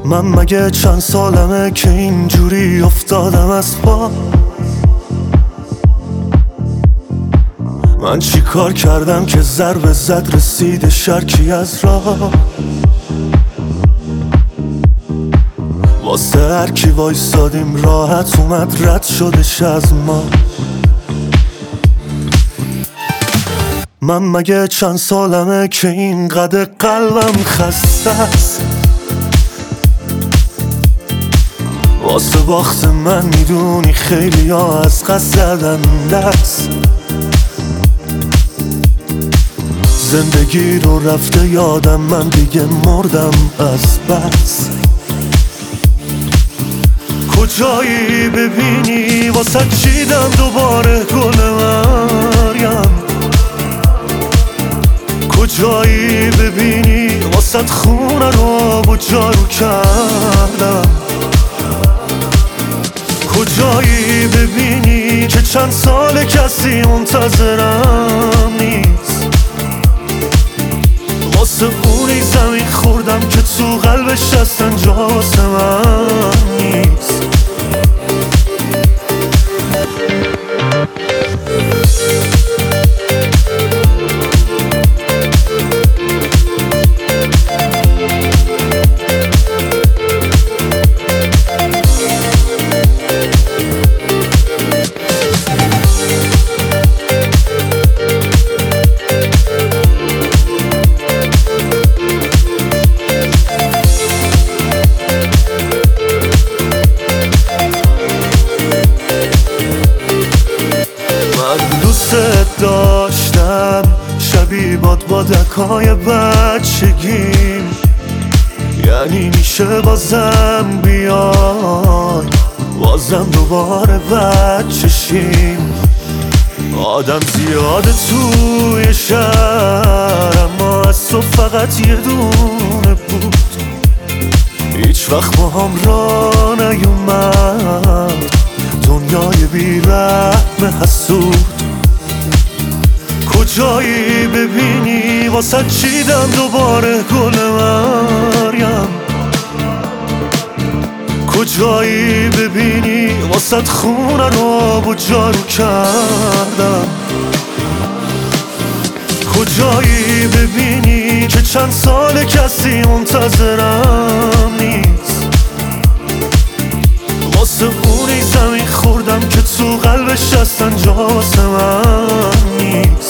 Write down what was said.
من مگه چند سالمه که اینجوری افتادم از پا؟ من چی کار کردم که ضربه زد رسید شرکی از راه؟ واسه هر کی وایسادیم راحت اومد رد شدش از ما. من مگه چند سالمه که اینقدر قلبم خسته است؟ واسه باخت من میدونی خیلی ها از قصد زدن دست. زندگی رو رفته یادم، من دیگه مردم از بس. کجایی ببینی واسه چیدم دوباره گل مریم؟ کجایی ببینی واسه خونه رو آب و جارو کردم؟ کجایی ببینی که چند سال کسی منتظرم نیست؟ واسه اونی زمین خوردم که تو قلبش هستن جا واسه من نیست. داشتم شبیه بادکای بچگیم، یعنی میشه بازم بیای، بازم دوباره بچشیم. آدم زیاده توی شهر اما از تو فقط یه دونه بود. هیچ وقت با هم را نیومد دنیای بی‌رحم حسود. کجایی ببینی واسه چیدم دوباره گل مریم؟ کجایی ببینی واسه خونه رو آب و جارو کردم؟ کجایی ببینی که چند سال کسی منتظرم نیست؟ واسه اونی زمین خوردم که تو قلبش هستن جا واسه من نیست.